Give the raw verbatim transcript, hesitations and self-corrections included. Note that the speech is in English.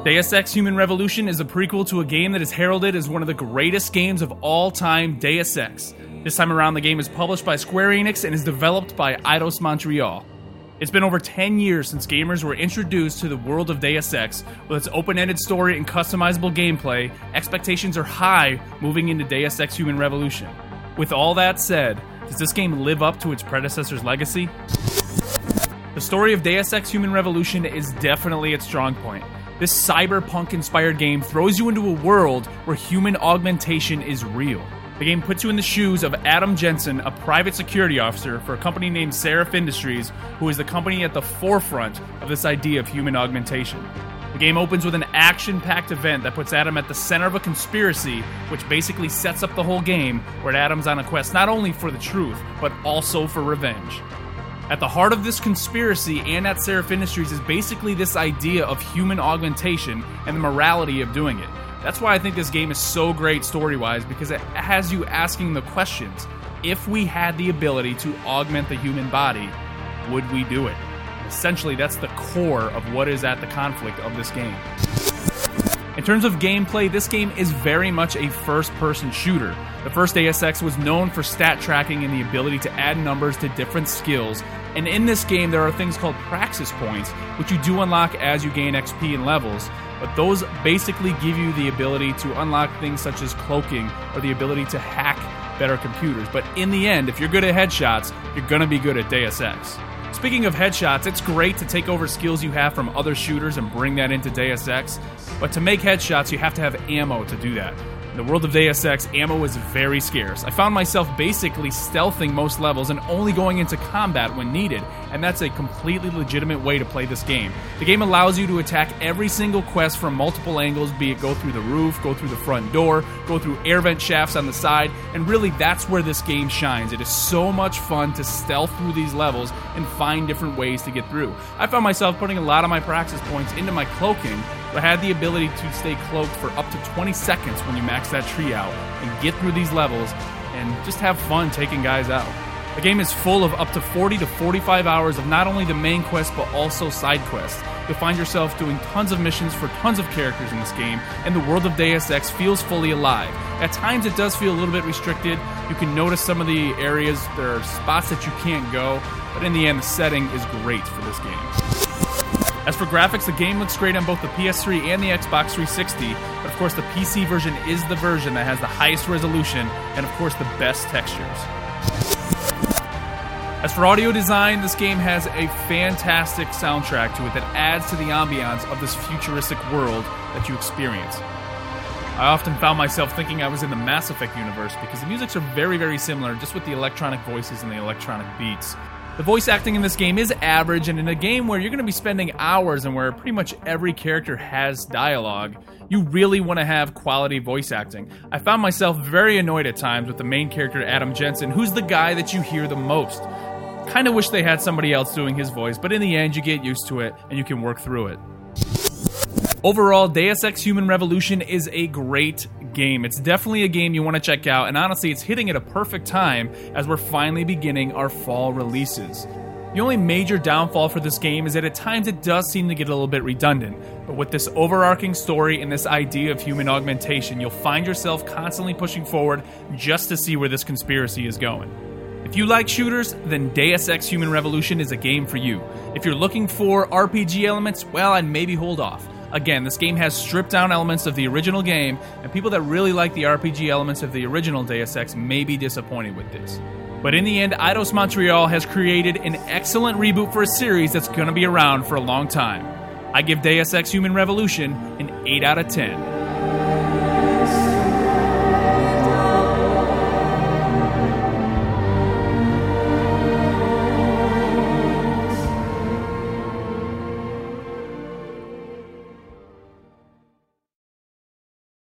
Deus Ex Human Revolution is a prequel to a game that is heralded as one of the greatest games of all time, Deus Ex. This time around, the game is published by Square Enix and is developed by Eidos Montreal. It's been over ten years since gamers were introduced to the world of Deus Ex. With its open-ended story and customizable gameplay, expectations are high moving into Deus Ex Human Revolution. With all that said, does this game live up to its predecessor's legacy? The story of Deus Ex Human Revolution is definitely its strong point. This cyberpunk-inspired game throws you into a world where human augmentation is real. The game puts you in the shoes of Adam Jensen, a private security officer for a company named Seraph Industries, who is the company at the forefront of this idea of human augmentation. The game opens with an action-packed event that puts Adam at the center of a conspiracy, which basically sets up the whole game, where Adam's on a quest not only for the truth, but also for revenge. At the heart of this conspiracy and at Seraph Industries is basically this idea of human augmentation and the morality of doing it. That's why I think this game is so great story-wise, because it has you asking the questions. If we had the ability to augment the human body, would we do it? Essentially, that's the core of what is at the conflict of this game. In terms of gameplay, this game is very much a first-person shooter. The first Deus Ex was known for stat tracking and the ability to add numbers to different skills, and in this game there are things called praxis points, which you do unlock as you gain X P and levels, but those basically give you the ability to unlock things such as cloaking or the ability to hack better computers. But in the end, if you're good at headshots, you're going to be good at Deus Ex. Speaking of headshots, it's great to take over skills you have from other shooters and bring that into Deus Ex, but to make headshots, you have to have ammo to do that. In the world of Deus Ex, ammo is very scarce. I found myself basically stealthing most levels and only going into combat when needed, and that's a completely legitimate way to play this game. The game allows you to attack every single quest from multiple angles, be it go through the roof, go through the front door, go through air vent shafts on the side, and really that's where this game shines. It is so much fun to stealth through these levels and find different ways to get through. I found myself putting a lot of my praxis points into my cloaking, but I had the ability to stay cloaked for up to twenty seconds when you max that tree out and get through these levels and just have fun taking guys out. The game is full of up to forty to forty-five hours of not only the main quest but also side quests. You'll find yourself doing tons of missions for tons of characters in this game, and the world of Deus Ex feels fully alive. At times it does feel a little bit restricted. You can notice some of the areas, there are spots that you can't go, but in the end the setting is great for this game. As for graphics, the game looks great on both the P S three and the Xbox three sixty, but of course the P C version is the version that has the highest resolution and of course the best textures. As for audio design, this game has a fantastic soundtrack to it that adds to the ambiance of this futuristic world that you experience. I often found myself thinking I was in the Mass Effect universe because the musics are very, very similar, just with the electronic voices and the electronic beats. The voice acting in this game is average, and in a game where you're going to be spending hours and where pretty much every character has dialogue, you really want to have quality voice acting. I found myself very annoyed at times with the main character, Adam Jensen, who's the guy that you hear the most. Kind of wish they had somebody else doing his voice, but in the end, you get used to it, and you can work through it. Overall, Deus Ex Human Revolution is a great game. It's definitely a game you want to check out, and honestly, it's hitting at a perfect time as we're finally beginning our fall releases. The only major downfall for this game is that at times it does seem to get a little bit redundant, but with this overarching story and this idea of human augmentation, you'll find yourself constantly pushing forward just to see where this conspiracy is going. If you like shooters, then Deus Ex Human Revolution is a game for you. If you're looking for R P G elements, well, I'd maybe hold off. Again, this game has stripped down elements of the original game, and people that really like the R P G elements of the original Deus Ex may be disappointed with this. But in the end, Eidos Montreal has created an excellent reboot for a series that's going to be around for a long time. I give Deus Ex Human Revolution an eight out of ten.